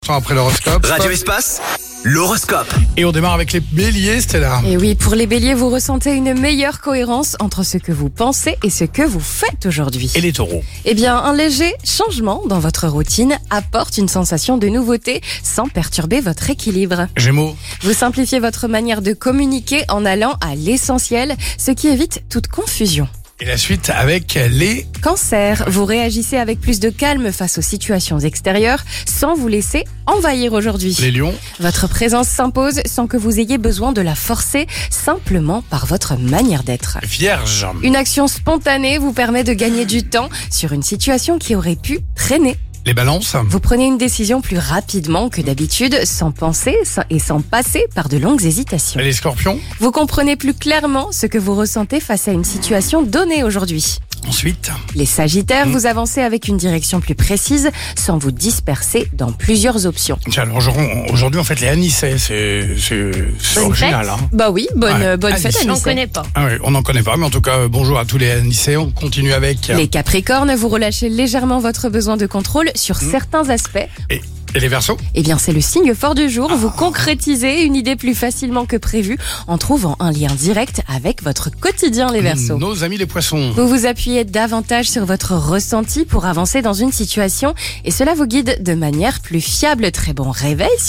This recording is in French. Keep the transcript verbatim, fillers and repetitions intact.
Après l'horoscope. Radio Espace, l'horoscope. Et on démarre avec les béliers, Stella. Et oui, pour les béliers, vous ressentez une meilleure cohérence entre ce que vous pensez et ce que vous faites aujourd'hui. Et les taureaux. Eh bien, un léger changement dans votre routine apporte une sensation de nouveauté sans perturber votre équilibre. Gémeaux. Vous simplifiez votre manière de communiquer en allant à l'essentiel, ce qui évite toute confusion. Et la suite avec les... Cancer, vous réagissez avec plus de calme face aux situations extérieures sans vous laisser envahir aujourd'hui. Les lions. Votre présence s'impose sans que vous ayez besoin de la forcer, simplement par votre manière d'être. Vierge. Une action spontanée vous permet de gagner du temps sur une situation qui aurait pu traîner. Les balances. Vous prenez une décision plus rapidement que d'habitude, sans penser et sans passer par de longues hésitations. Et les scorpions. Vous comprenez plus clairement ce que vous ressentez face à une situation donnée aujourd'hui. Ensuite. Les sagittaires, vous avancez avec une direction plus précise, sans vous disperser dans plusieurs options. Tiens, alors aujourd'hui, aujourd'hui, en fait, les anisets, c'est, c'est, c'est Bonne original. fête. Hein. Bah oui, bonne, Ouais. bonne fête, Alice. J'en Anissé. connais pas. Ah oui, on n'en connaît pas, mais en tout cas, bonjour à tous les anisets. On continue avec... Les capricornes, vous relâchez légèrement votre besoin de contrôle sur certains aspects. Et, et les verseaux. Eh bien, c'est le signe fort du jour. Vous concrétisez une idée plus facilement que prévu en trouvant un lien direct avec votre quotidien, les Verseaux. Nos amis les poissons. Vous vous appuyez davantage sur votre ressenti pour avancer dans une situation et cela vous guide de manière plus fiable. Très bon réveil.